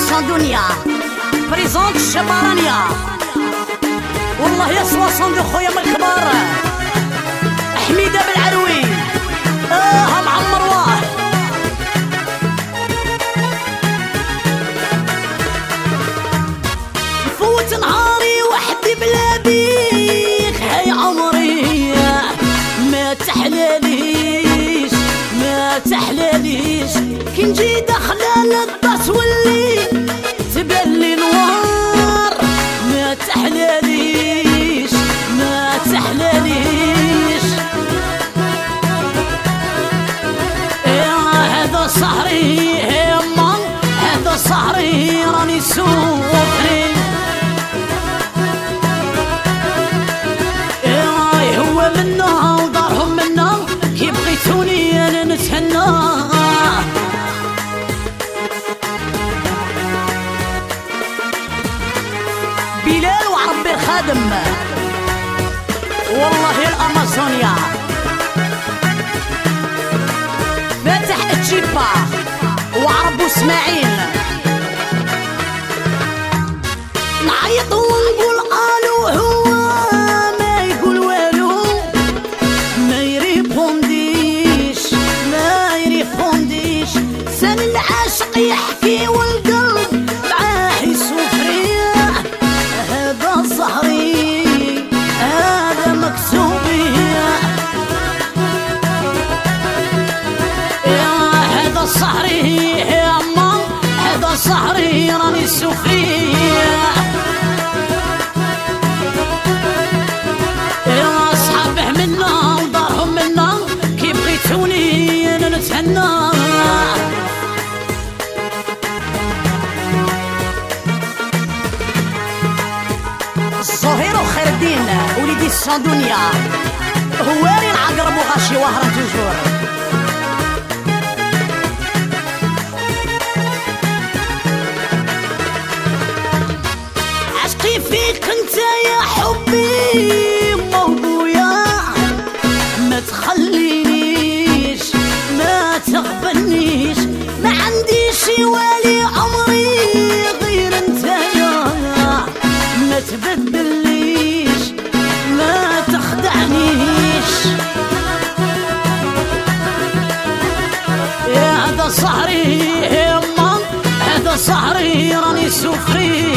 دنيا بريزونت الشبرانية. والله يا صندوق خويا من الكبار حميدة بالعروي معمر واه. نفوت نهاري وحدي بلا بيك هاي عمري ما تحلاليش ما تحلاليش. كي نجي داخله للدار تولي تبان لي نوار ما تحلاليش ما تحلاليش. هذا صهري هما هذا صهري راني سوفري. هو منا ودارهم منا كي بغيتوني انا نتهنى. بلال وعربي الخادم والله الامازونيا فاتح الجيبا وعربو اسماعيل. نعيط ونقول الو هو ما يقول والو ما يريبونديش ما يريبونديش. سن العاشق يحكي والقلب معاه يسوفري. هذا صهري هذا مكسوبي هذا صهري يا مام هذا صهري راني سوفري. اصحابه منا ودارهم منا كي بغيتوني انا نتهنى. الزهير وخير الدين وليدي الصندونية هواري العقرب وغاشي وهران توجور. عشقي فيك انت يا حبي موضوعا ما تخلينيش ما تغبنيش. ما عنديش والي عمري غير انت يا ما تبدليش ما تخدعنيش. هذا صهري يما هذا صهري راني سوفري.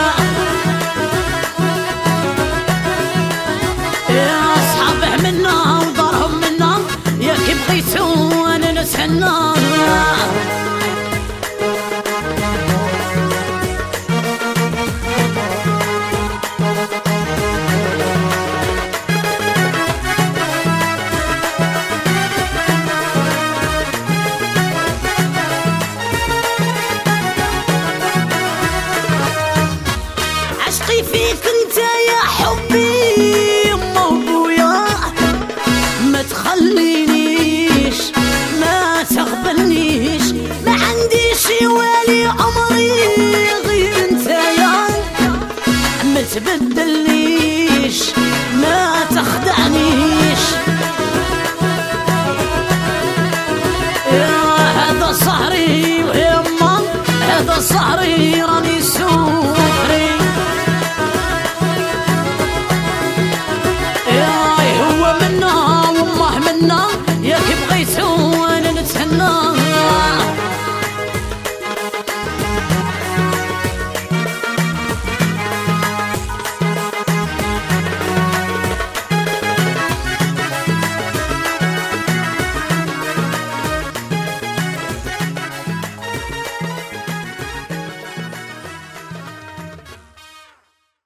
اصحابه منا ودارهم منا يا كي بغيتو انا نتهنى. عشقي فيك انت يا حبي موضوعا ما تخليني